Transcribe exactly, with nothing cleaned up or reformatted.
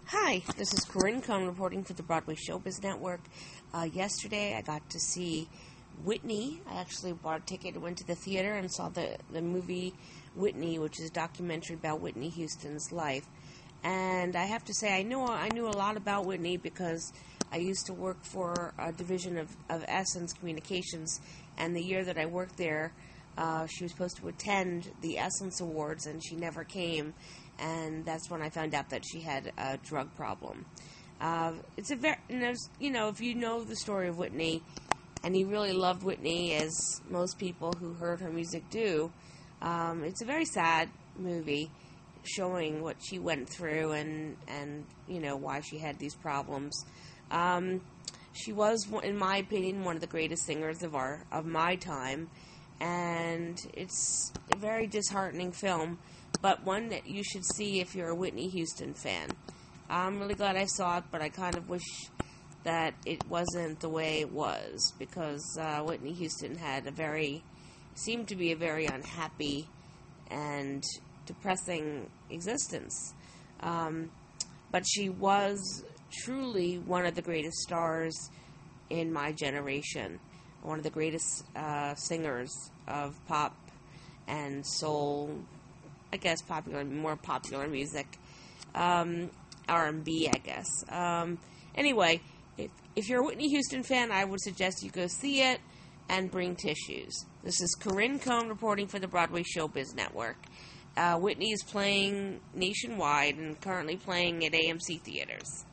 Hi, this is Corinne Cohn reporting for the Broadway Showbiz Network. Uh, yesterday I got to see Whitney. I actually bought a ticket and went to the theater and saw the, the movie Whitney, which is a documentary about Whitney Houston's life. And I have to say, I know I knew a lot about Whitney because I used to work for a division of, of Essence Communications, and the year that I worked there, uh, she was supposed to attend the Essence Awards, and she never came. And that's when I found out that she had a drug problem. Uh, it's a very, you know, if you know the story of Whitney, and you really loved Whitney, as most people who heard her music do, um, it's a very sad movie showing what she went through and, and you know, why she had these problems. Um, she was, in my opinion, one of the greatest singers of our of my time, and it's a very disheartening film, but one that you should see if you're a Whitney Houston fan. I'm really glad I saw it, but I kind of wish that it wasn't the way it was, because uh, Whitney Houston had a very, seemed to be a very unhappy and depressing existence. Um, but she was truly one of the greatest stars in my generation, one of the greatest uh, singers of pop and soul, I guess popular, more popular music, um, R and B, I guess. Um, anyway, if, if you're a Whitney Houston fan, I would suggest you go see it and bring tissues. This is Corinne Cohn reporting for the Broadway Showbiz Network. Uh, Whitney is playing nationwide and currently playing at A M C theaters.